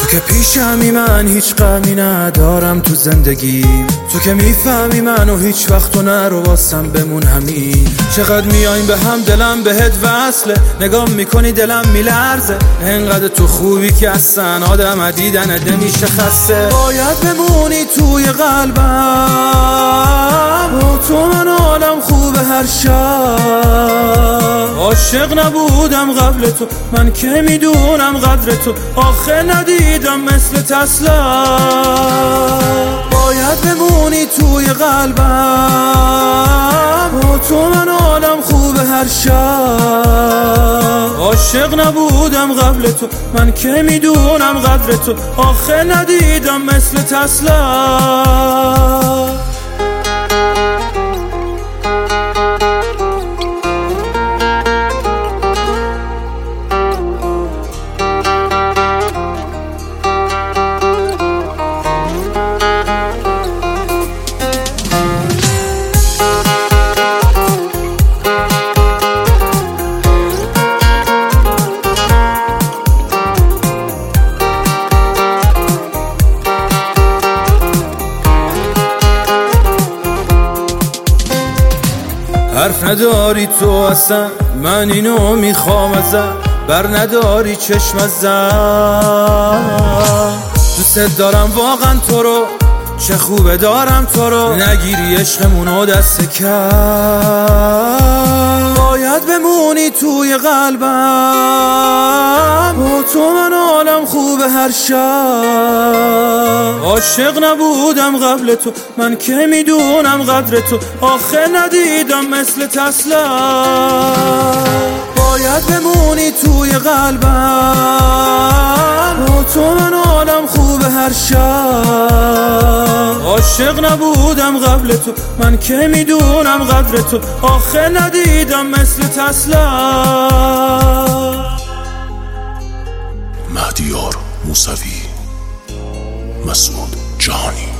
که پیشمی من هیچ غمی ندارم تو زندگیم، تو که میفهمی منو هیچ وقت تو نرو واسم بمون همین. چقدر میایم به هم دلم بهت وصله، نگاه میکنی دلم میلرزه، انقدر تو خوبی که اصلا آدم دیدنت نمیشه خسته. باید بمونی توی قلبم، با تو من حالم خوبه هر شب. عاشق نبودم قبل تو، من که میدونم قدر تو، آخه ندیدم مثل تسلا. باید بمونی توی قلبم، با تو من حالم خوبه هر شب. عاشق نبودم قبل تو، من که میدونم قدر تو، آخه ندیدم مثل تسلا. حرف نداری تو اصلا، من اینو میخوام ازم، بر نداری چشم ازم. دوست دارم واقعا تو رو، چه خوبه دارم تو رو، نگیری عشقمونو دست کم. باید بمونی توی قلبم، با تو من حالم خوبه هر شب. عاشق نبودم قبل تو، من که میدونم قدر تو، آخه ندیدم مثل تسلا. باید بمونی توی قلبم، با تو من حالم خوبه هر شب. عاشق نبودم قبل تو، من که میدونم قدر تو، آخه ندیدم مثل تسلا. مهدیار موسوی، مسعود جهانی.